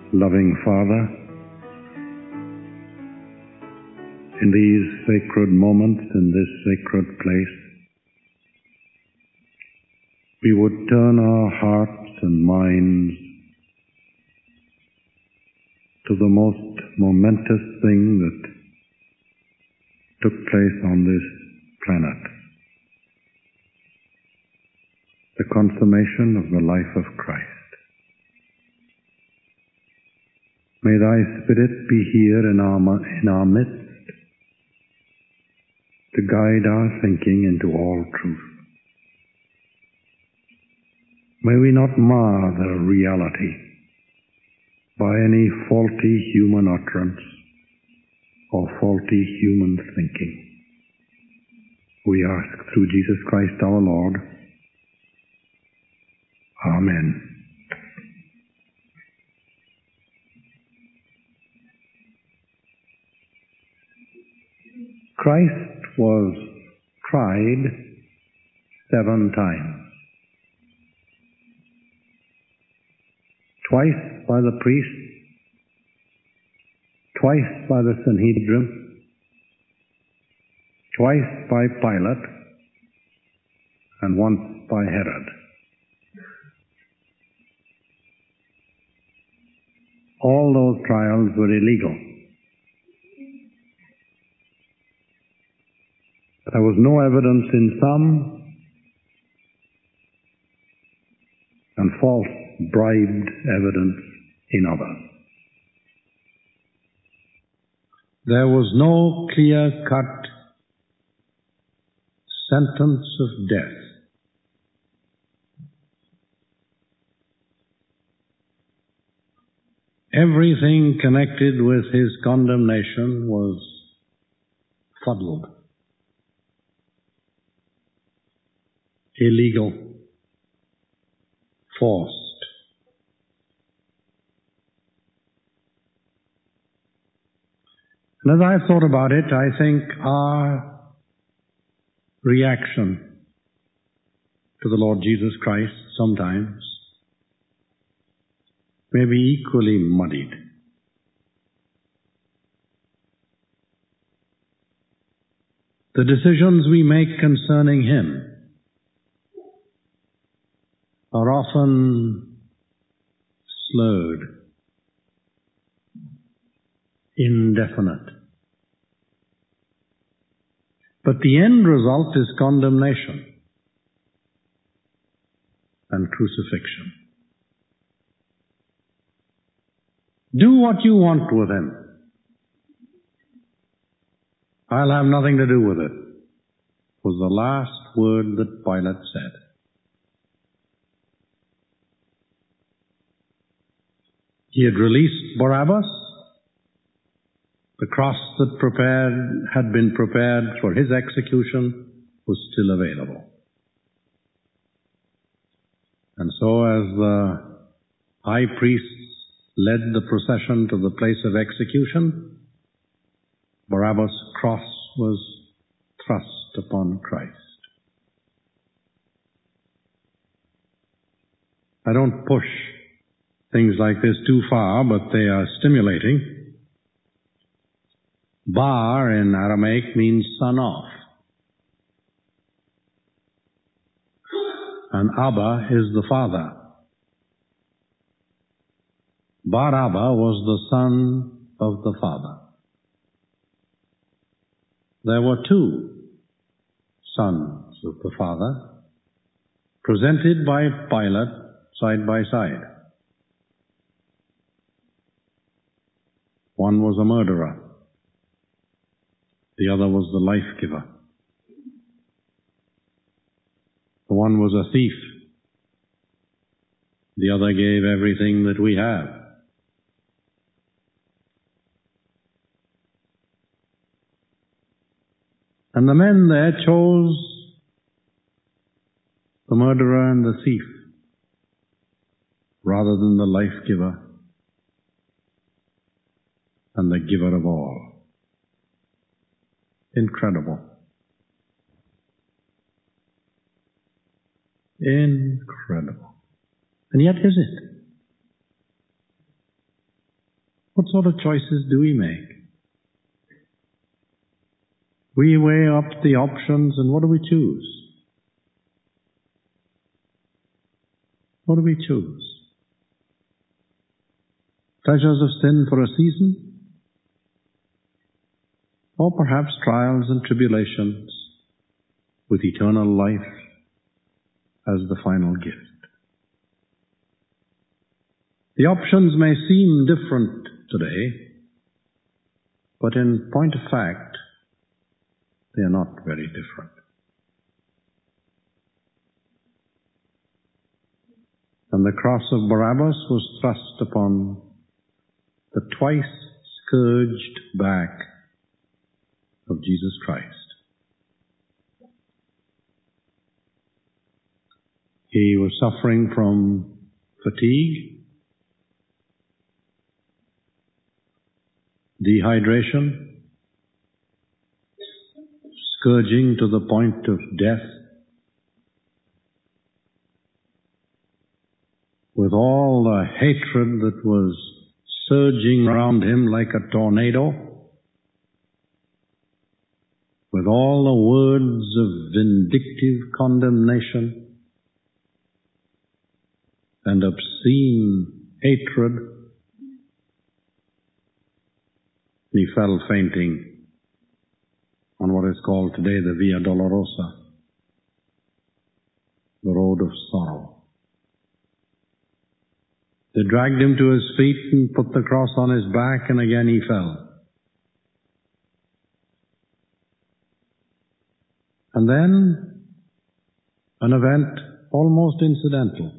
loving Father, in these sacred moments, in this sacred place, we would turn our hearts and minds to the most momentous thing that took place on this planet, the consummation of the life of Christ. May thy Spirit be here in our midst to guide our thinking into all truth. May we not mar the reality by any faulty human utterance or faulty human thinking. We ask through Jesus Christ our Lord. Amen. Christ was tried 7 times. Twice by the priests, twice by the Sanhedrin, twice by Pilate, and once by Herod. All those trials were illegal. There was no evidence in some, and false bribed evidence in others. There was no clear-cut sentence of death. Everything connected with his condemnation was fuddled, illegal, forced. And as I've thought about it, I think our reaction to the Lord Jesus Christ sometimes may be equally muddied. The decisions we make concerning him are often slurred, indefinite. But the end result is condemnation and crucifixion. Do what you want with him. I'll have nothing to do with it, was the last word that Pilate said. He had released Barabbas. The cross that had been prepared for his execution was still available. And so as the high priests led the procession to the place of execution, Barabbas' cross was thrust upon Christ. I don't push things like this too far, but they are stimulating. Bar in Aramaic means son of. And Abba is the father. Bar Abba was the son of the father. There were 2 sons of the father, presented by Pilate side by side. One was a murderer. The other was the life giver. The one was a thief. The other gave everything that we have. And the men there chose the murderer and the thief rather than the life giver and the giver of all. Incredible. Incredible. And yet is it? What sort of choices do we make? We weigh up the options, and what do we choose? What do we choose? Pleasures of sin for a season? Or perhaps trials and tribulations with eternal life as the final gift? The options may seem different today, but in point of fact, they are not very different. And the cross of Barabbas was thrust upon the twice scourged back of Jesus Christ. He was suffering from fatigue, dehydration, scourging to the point of death, with all the hatred that was surging around him like a tornado, with all the words of vindictive condemnation and obscene hatred, he fell fainting on what is called today the Via Dolorosa, the road of sorrow. They dragged him to his feet and put the cross on his back, and again he fell. And then an event almost incidental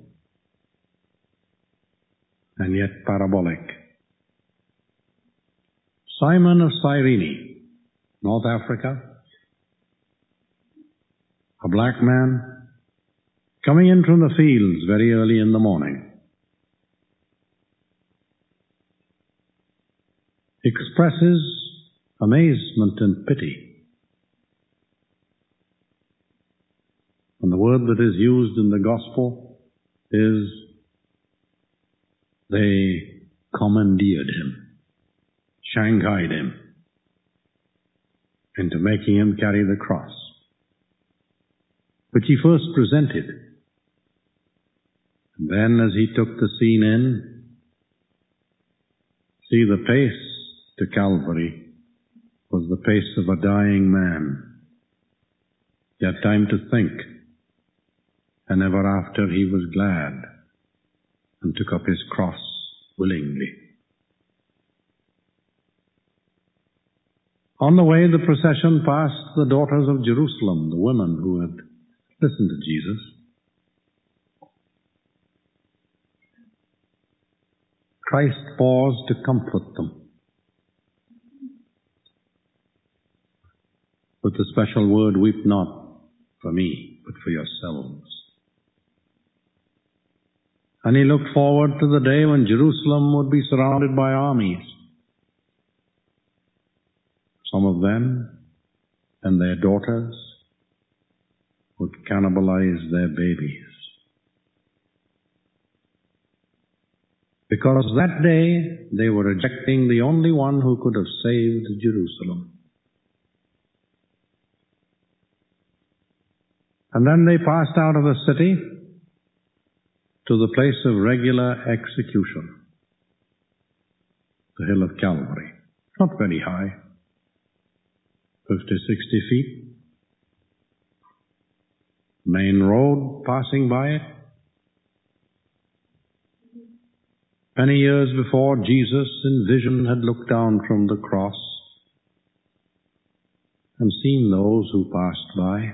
and yet parabolic. Simon of Cyrene, North Africa, a black man, coming in from the fields very early in the morning, expresses amazement and pity. And the word that is used in the gospel is, they commandeered him, shanghaied him into making him carry the cross, which he first presented. And then as he took the scene in, see, the pace to Calvary was the pace of a dying man. He had time to think, and ever after he was glad and took up his cross willingly. On the way, the procession passed the daughters of Jerusalem, the women who had listened to Jesus. Christ paused to comfort them with the special word, "Weep not for me, but for yourselves." And he looked forward to the day when Jerusalem would be surrounded by armies. Some of them and their daughters would cannibalize their babies. Because that day they were rejecting the only one who could have saved Jerusalem. And then they passed out of the city to the place of regular execution, the hill of Calvary. Not very high, 50, 60 feet. Main road passing by it. Many years before, Jesus in vision had looked down from the cross and seen those who passed by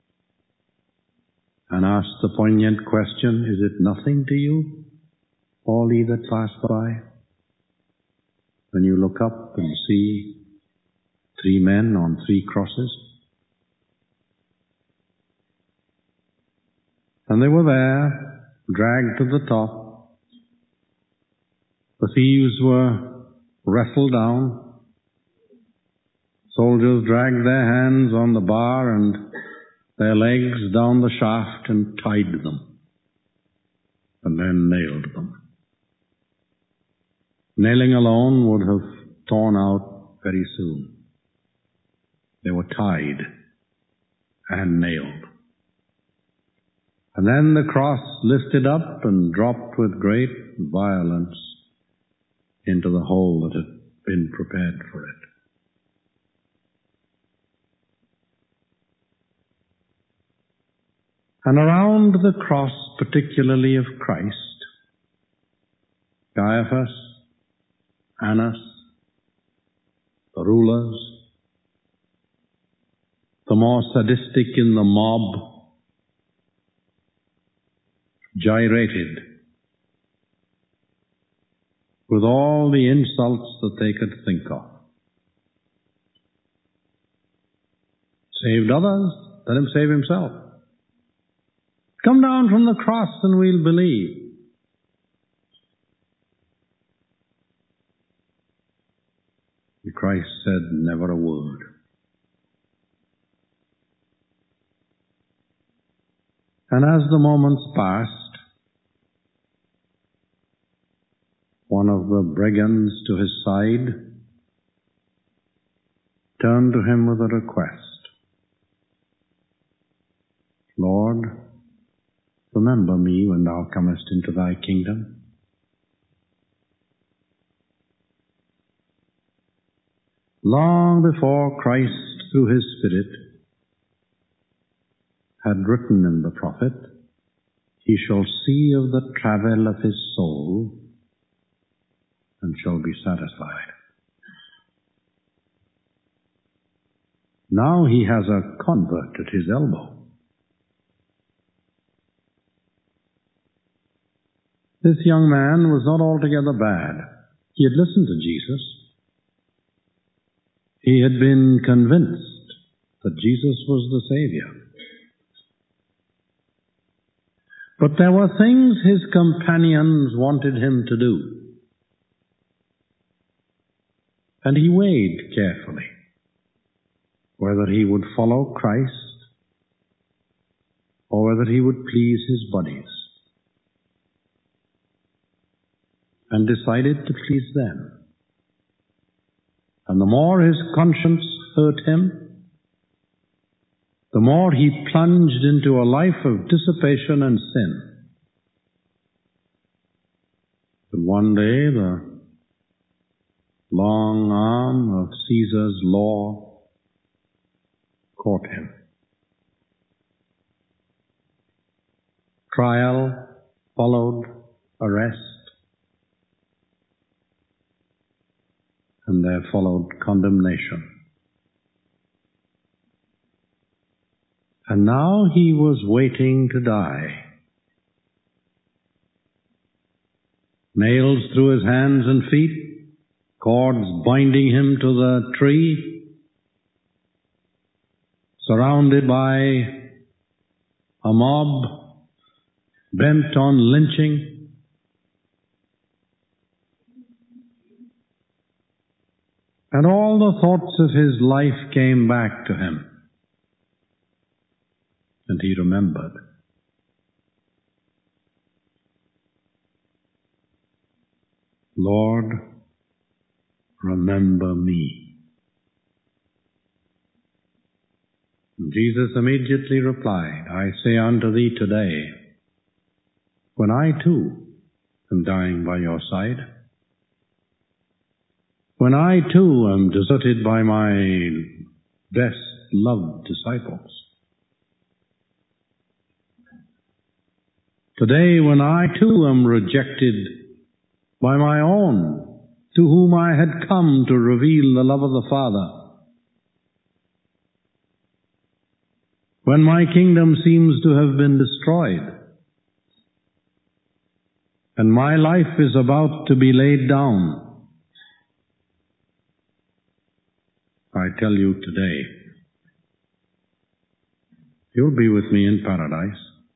and asked the poignant question, "Is it nothing to you, all ye that pass by?" When you look up and see 3 men on 3 crosses. And they were there, dragged to the top. The thieves were wrestled down. Soldiers dragged their hands on the bar and their legs down the shaft and tied them, and then nailed them. Nailing alone would have torn out very soon. They were tied and nailed. And then the cross lifted up and dropped with great violence into the hole that had been prepared for it. And around the cross, particularly of Christ, Caiaphas, Annas, the rulers, the more sadistic in the mob, gyrated with all the insults that they could think of. Saved others, let him save himself. Come down from the cross and we'll believe. And Christ said never a word. And as the moments passed, one of the brigands to his side turned to him with a request. Lord, remember me when thou comest into thy kingdom. Long before Christ, through his Spirit, had written in the prophet, he shall see of the travail of his soul and shall be satisfied. Now he has a convert at his elbow. This young man was not altogether bad. He had listened to Jesus. He had been convinced that Jesus was the Savior. But there were things his companions wanted him to do. And he weighed carefully whether he would follow Christ or whether he would please his buddies, and decided to please them. And the more his conscience hurt him, the more he plunged into a life of dissipation and sin. But one day the long arm of Caesar's law caught him. Trial followed arrest, and there followed condemnation. And now he was waiting to die. Nails through his hands and feet, cords binding him to the tree, surrounded by a mob bent on lynching. And all the thoughts of his life came back to him. And he remembered. Lord, remember me. And Jesus immediately replied, I say unto thee today, when I too am dying by your side, when I too am deserted by my best loved disciples, today when I too am rejected by my own, to whom I had come to reveal the love of the Father, when my kingdom seems to have been destroyed, and my life is about to be laid down, I tell you today, you'll be with me in paradise.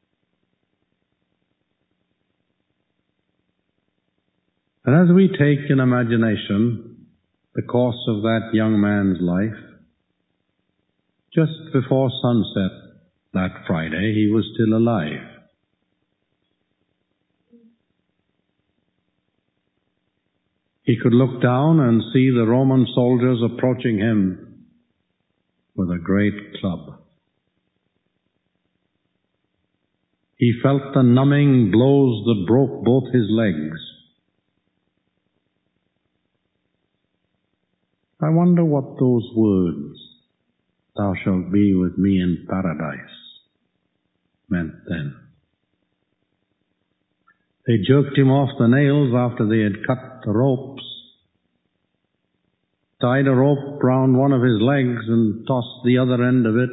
And as we take in imagination the course of that young man's life, just before sunset that Friday, he was still alive. He could look down and see the Roman soldiers approaching him with a great club. He felt the numbing blows that broke both his legs. I wonder what those words, "Thou shalt be with me in paradise," meant then. They jerked him off the nails after they had cut the ropes, tied a rope round one of his legs and tossed the other end of it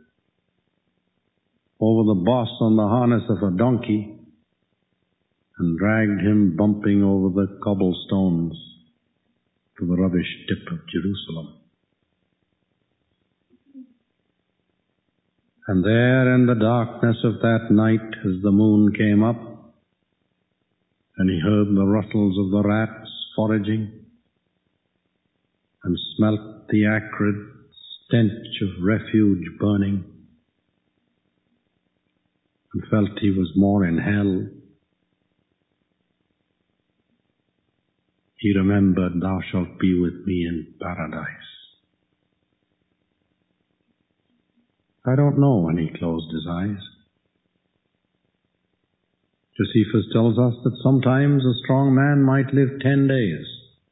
over the boss on the harness of a donkey and dragged him bumping over the cobblestones to the rubbish tip of Jerusalem. And there in the darkness of that night, as the moon came up, and he heard the rustles of the rats foraging, and smelt the acrid stench of refuge burning, and felt he was more in hell, he remembered, "Thou shalt be with me in paradise." I don't know when he closed his eyes. Josephus tells us that sometimes a strong man might live 10 days.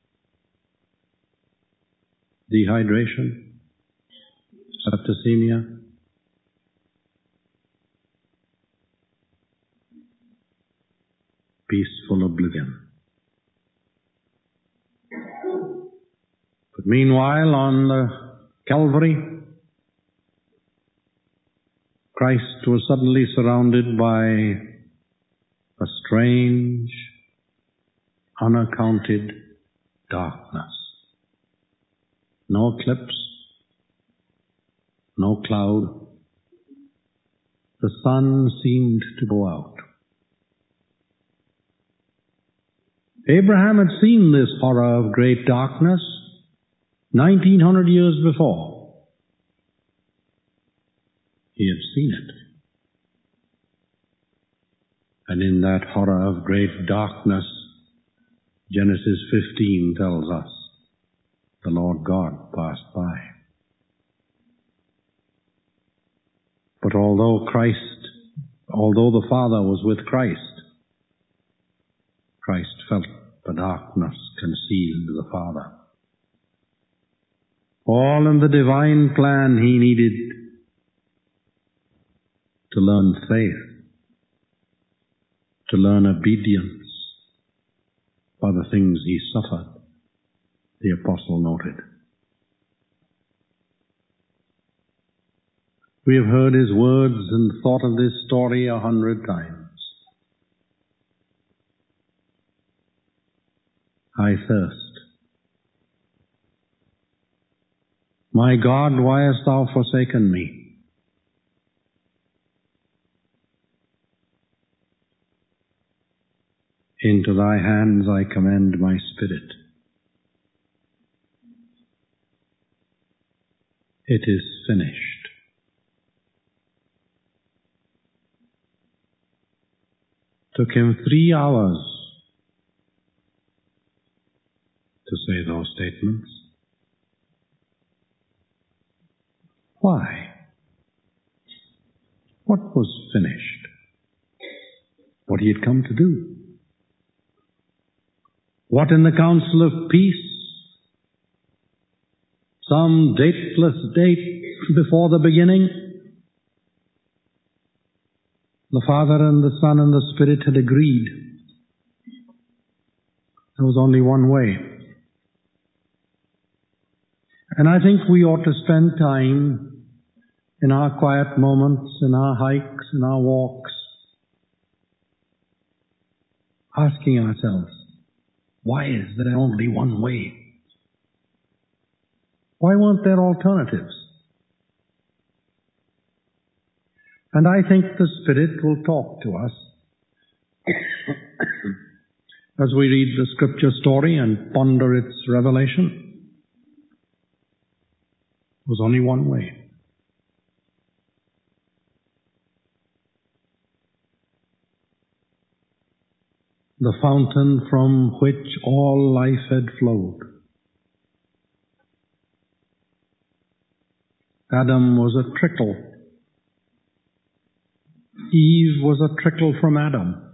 Dehydration, septicemia, peaceful oblivion. But meanwhile, on the Calvary, Christ was suddenly surrounded by a strange, unaccounted darkness. No eclipse, no cloud. The sun seemed to go out. Abraham had seen this horror of great darkness 1900 years before. He had seen it. And in that horror of great darkness, Genesis 15 tells us, the Lord God passed by. But although the Father was with Christ, Christ felt the darkness concealed the Father. All in the divine plan he needed to learn faith, to learn obedience by the things he suffered, the apostle noted. We have heard his words and thought of this story 100 times. I thirst. My God, why hast thou forsaken me? Into thy hands I commend my spirit. It is finished. Took him 3 hours to say those statements. Why? What was finished? What he had come to do? What in the council of peace, some dateless date before the beginning, the Father and the Son and the Spirit had agreed. There was only one way. And I think we ought to spend time in our quiet moments, in our hikes, in our walks, asking ourselves, why is there only one way? Why weren't there alternatives? And I think the Spirit will talk to us as we read the Scripture story and ponder its revelation. There was only one way. the fountain from which all life had flowed. Adam was a trickle. Eve was a trickle from Adam.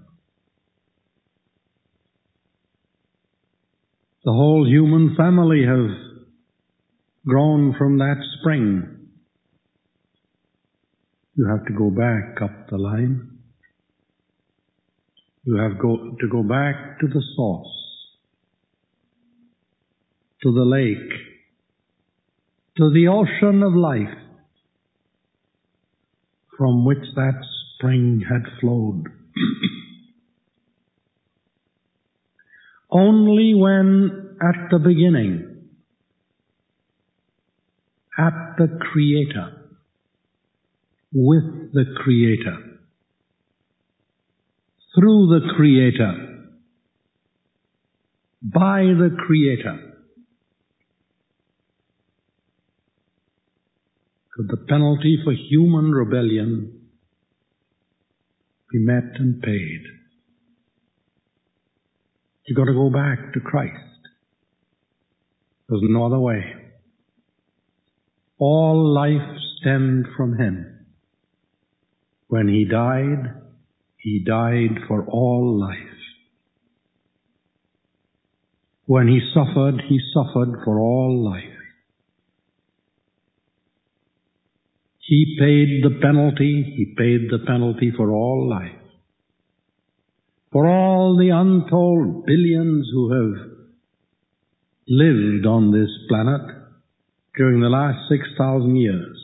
The whole human family have grown from that spring. You have to go back up the line. You have to go back to the source, to the lake, to the ocean of life from which that spring had flowed. Only when at the beginning, at the Creator, with the Creator, through the Creator, by the Creator, could the penalty for human rebellion be met and paid. You've got to go back to Christ. There's no other way. All life stemmed from Him. When He died for all life. When He suffered for all life. He paid the penalty for all life. For all the untold billions who have lived on this planet during the last 6,000 years.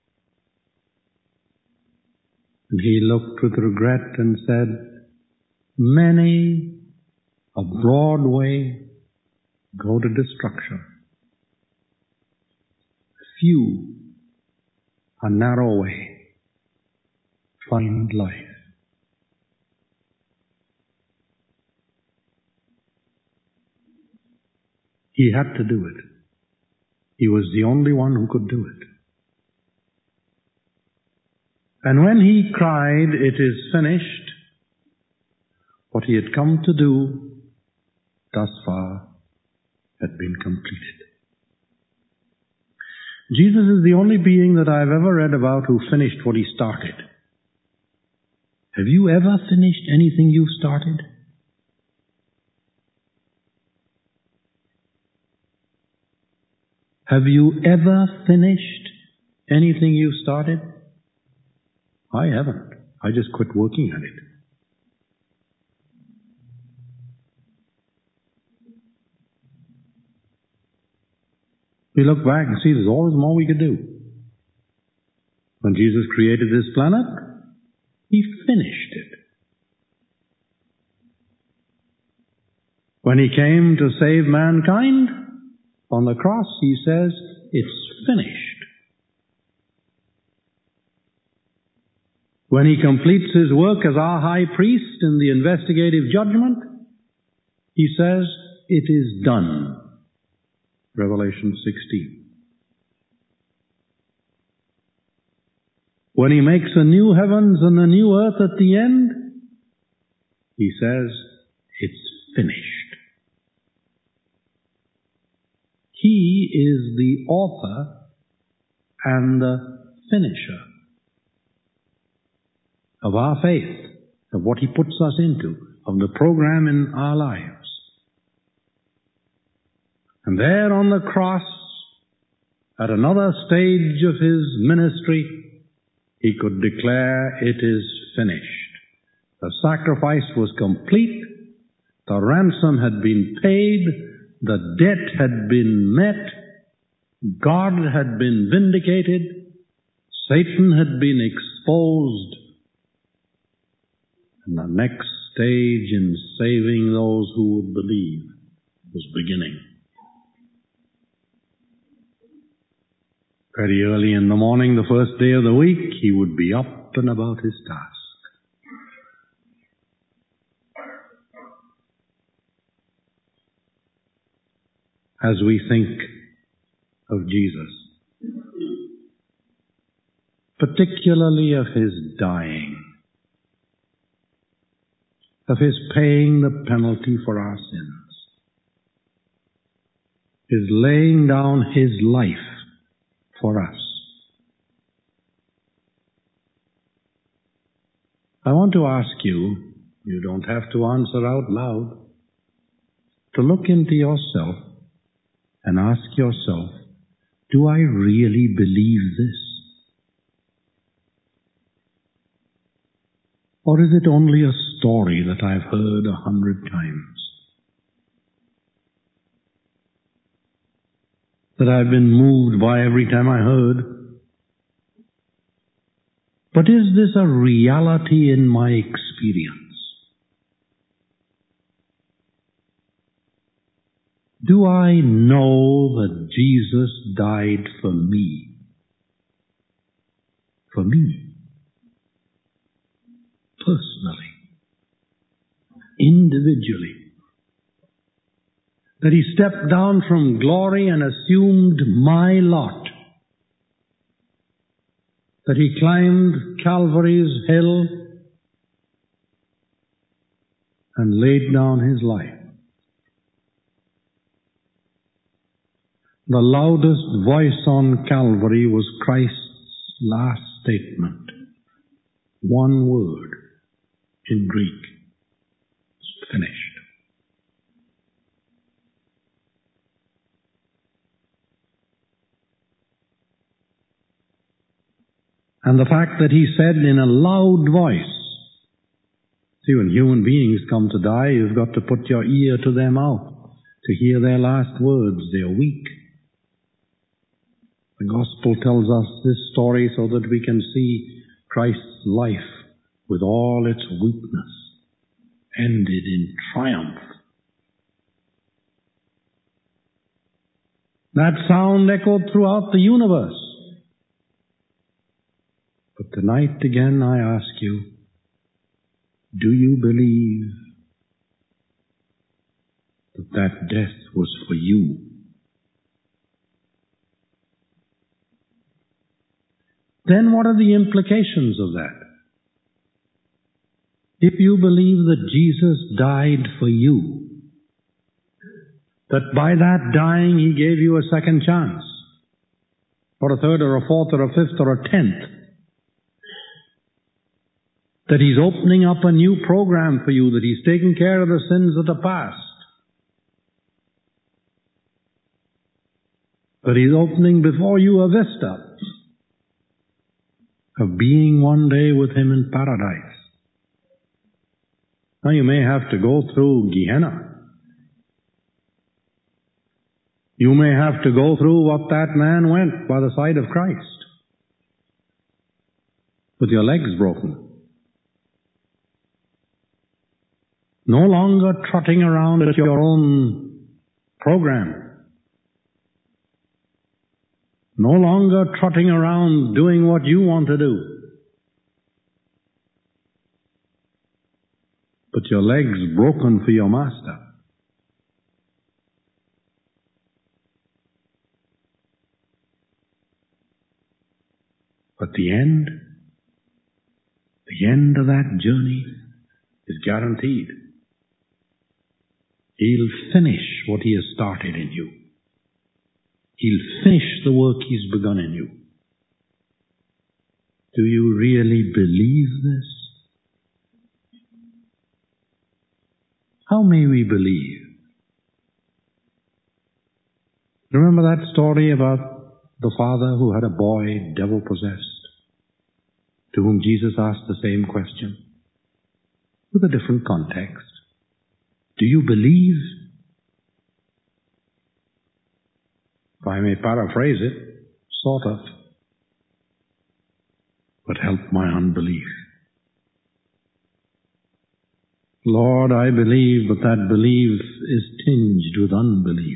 And He looked with regret and said, many a broad way go to destruction. Few a narrow way find life. He had to do it. He was the only one who could do it. And when He cried, "It is finished," what He had come to do thus far had been completed. Jesus is the only being that I've ever read about who finished what He started. Have you ever finished anything you've started? Have you ever finished anything you started? I haven't. I just quit working at it. We look back and see there's always more we could do. When Jesus created this planet, He finished it. When He came to save mankind on the cross, He says, "It's finished." When He completes His work as our high priest in the investigative judgment, He says, "It is done." Revelation 16. When He makes a new heavens and a new earth at the end, He says, "It's finished." He is the author and the finisher of our faith, of what He puts us into, of the program in our lives. And there on the cross, at another stage of His ministry, He could declare, "It is finished." The sacrifice was complete, the ransom had been paid, the debt had been met, God had been vindicated, Satan had been exposed, and the next stage in saving those who would believe was beginning. Very early in the morning, the first day of the week, He would be up and about His task. As we think of Jesus, particularly of His dying, of His paying the penalty for our sins, His laying down His life for us. I want to ask you, you don't have to answer out loud, to look into yourself and ask yourself, do I really believe this? Or is it only a story that I've heard 100 times? That I've been moved by every time I heard? But is this a reality in my experience? Do I know that Jesus died for me? For me. Personally. Individually. That He stepped down from glory and assumed my lot. That He climbed Calvary's hill and laid down His life. The loudest voice on Calvary was Christ's last statement. One word in Greek. It's finished. And the fact that He said in a loud voice, see, when human beings come to die, you've got to put your ear to their mouth to hear their last words. They're weak. The Gospel tells us this story so that we can see Christ's life with all its weakness ended in triumph. That sound echoed throughout the universe. But tonight again I ask you, do you believe that that death was for you? Then what are the implications of that? If you believe that Jesus died for you, that by that dying He gave you a second chance, or a third, or a fourth, or a fifth, or a 10th, that He's opening up a new program for you, that He's taking care of the sins of the past, that He's opening before you a vista of being one day with Him in paradise. Now you may have to go through Gehenna. You may have to go through what that man went by the side of Christ, with your legs broken. No longer trotting around at your own program. No longer trotting around doing what you want to do. But your legs broken for your Master. But the end of that journey is guaranteed. He'll finish what He has started in you. He'll finish the work He's begun in you. Do you really believe this? How may we believe? Remember that story about the father who had a boy devil-possessed, to whom Jesus asked the same question, with a different context. Do you believe? If I may paraphrase it, sort of. But help my unbelief. Lord, I believe, but that belief is tinged with unbelief.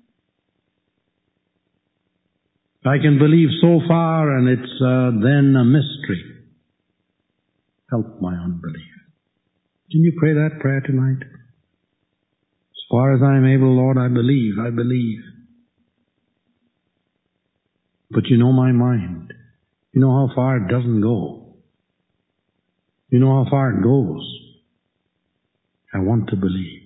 I can believe so far and it's then a mystery. Help my unbelief. Can you pray that prayer tonight? As far as I am able, Lord, I believe, I believe. But you know my mind. You know how far it doesn't go. You know how far it goes. I want to believe.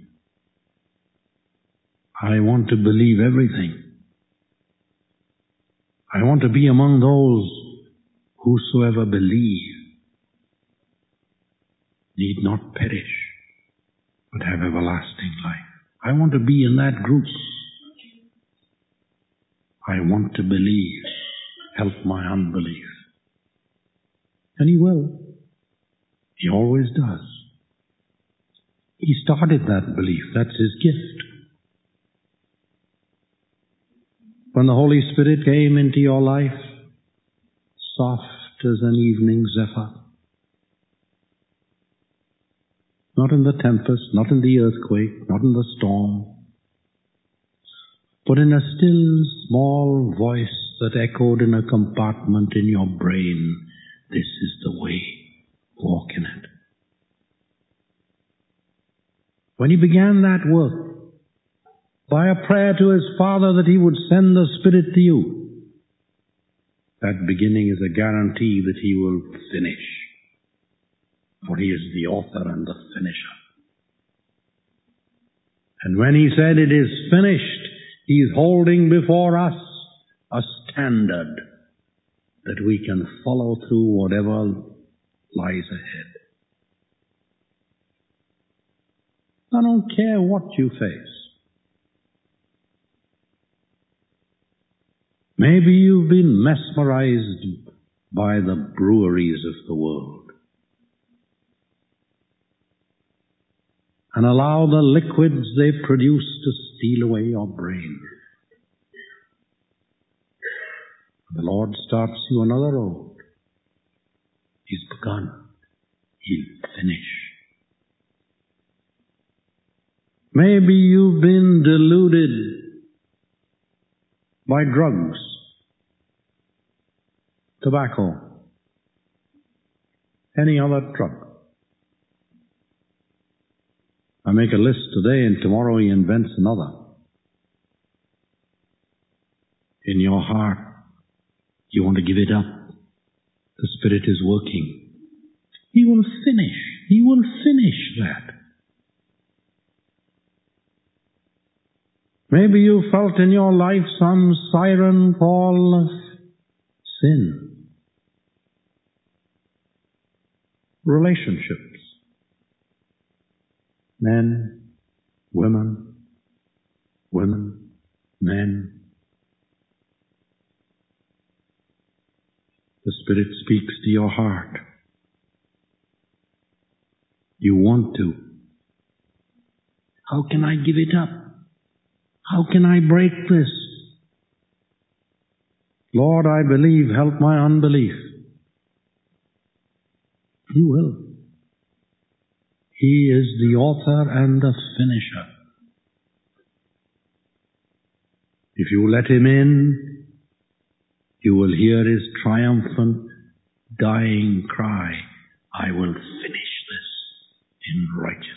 I want to believe everything. I want to be among those whosoever believe need not perish, but have everlasting life. I want to be in that group. I want to believe. Help my unbelief. And He will. He always does. He started that belief. That's His gift. When the Holy Spirit came into your life, soft as an evening zephyr, not in the tempest, not in the earthquake, not in the storm, but in a still small voice that echoed in a compartment in your brain, this is the way, walk in it. When He began that work, by a prayer to His Father that He would send the Spirit to you, that beginning is a guarantee that He will finish. For He is the author and the finisher. And when He said it is finished, He is holding before us a standard that we can follow through whatever lies ahead. I don't care what you face. Maybe you've been mesmerized by the breweries of the world and allow the liquids they produce to steal away your brain. The Lord starts you another road. He's begun. He'll finish. Maybe you've been deluded by drugs, tobacco, any other drug. I make a list today and tomorrow He invents another. In your heart, you want to give it up. The Spirit is working. He will finish. He will finish that. Maybe you felt in your life some siren call of sin. Relationships. Men, women, men. The Spirit speaks to your heart. You want to. How can I give it up? How can I break this? Lord, I believe, help my unbelief. He will. He is the author and the finisher. If you let Him in, you will hear His triumphant, dying cry, I will finish this in righteousness.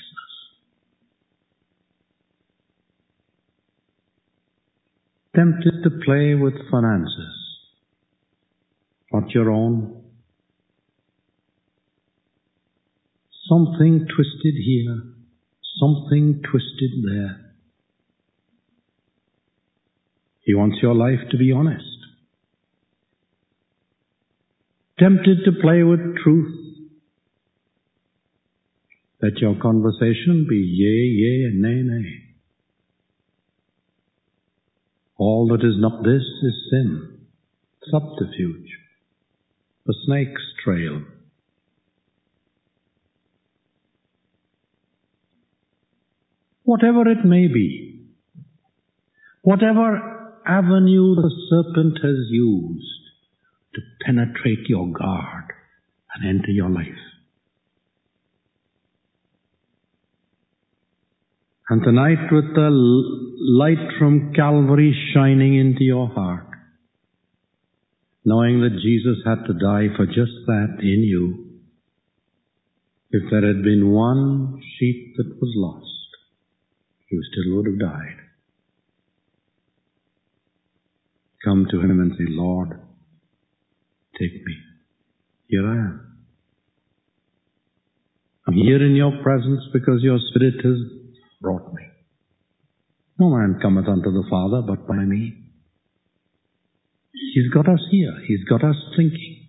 Tempted to play with finances, not your own. Something twisted here, something twisted there. He wants your life to be honest. Tempted to play with truth, let your conversation be yea, yea, and nay, nay. All that is not this is sin, subterfuge, a snake's trail. Whatever it may be, whatever avenue the serpent has used to penetrate your guard and enter your life. And tonight, with the light from Calvary shining into your heart, knowing that Jesus had to die for just that in you, if there had been one sheep that was lost, you still would have died. Come to Him and say, Lord, take me. Here I am. I'm here in your presence because your Spirit has brought me. No man cometh unto the Father but by me. He's got us here. He's got us thinking.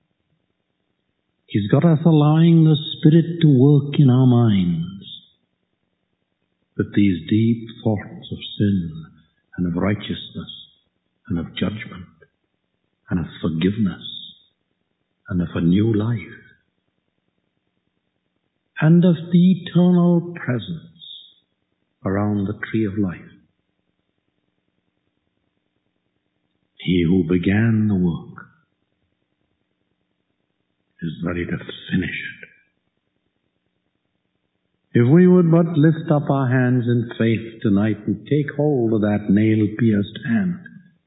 He's got us allowing the Spirit to work in our minds with these deep thoughts of sin and of righteousness and of judgment and of forgiveness and of a new life and of the eternal presence around the tree of life. He who began the work is ready to finish it. If we would but lift up our hands in faith tonight and take hold of that nail-pierced hand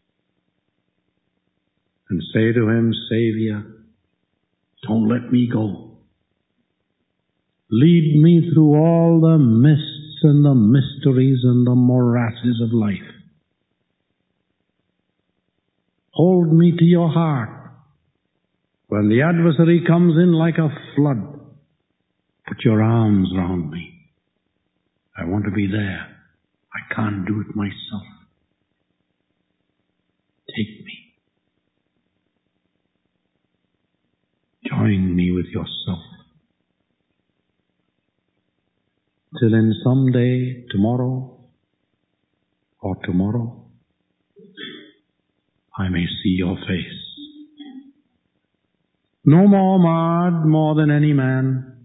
and say to him, Savior, don't let me go. Lead me through all the mists and the mysteries and the morasses of life. Hold me to your heart. When the adversary comes in like a flood, put your arms round me. I want to be there. I can't do it myself. Take me. Join me with yourself. Till in some day, tomorrow, or tomorrow, I may see your face. No more marred more than any man,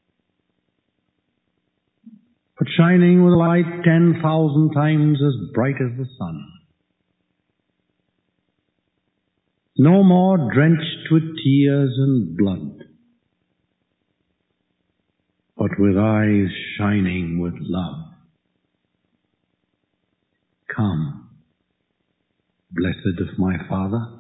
but shining with light 10,000 times as bright as the sun. No more drenched with tears and blood, but with eyes shining with love. Come, blessed of my Father,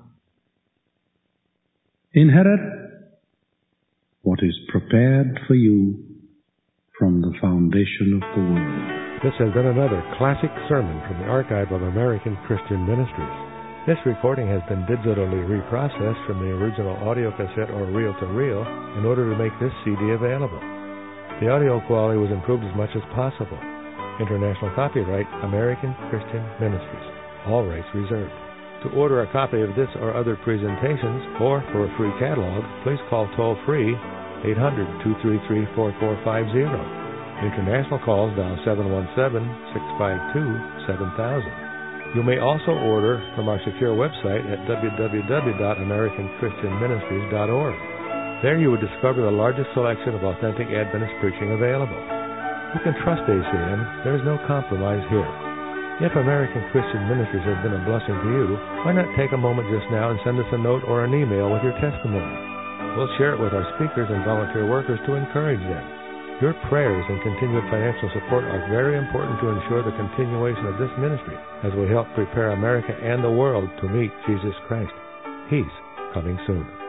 inherit what is prepared for you from the foundation of the world. This has been another classic sermon from the archive of American Christian Ministries. This recording has been digitally reprocessed from the original audio cassette or reel-to-reel in order to make this CD available. The audio quality was improved as much as possible. International copyright, American Christian Ministries. All rights reserved. To order a copy of this or other presentations, or for a free catalog, please call toll-free 800-233-4450. International calls dial 717-652-7000. You may also order from our secure website at www.americanchristianministries.org. There you will discover the largest selection of authentic Adventist preaching available. You can trust ACN. There is no compromise here. If American Christian Ministries has been a blessing to you, why not take a moment just now and send us a note or an email with your testimony? We'll share it with our speakers and volunteer workers to encourage them. Your prayers and continued financial support are very important to ensure the continuation of this ministry as we help prepare America and the world to meet Jesus Christ. He's coming soon.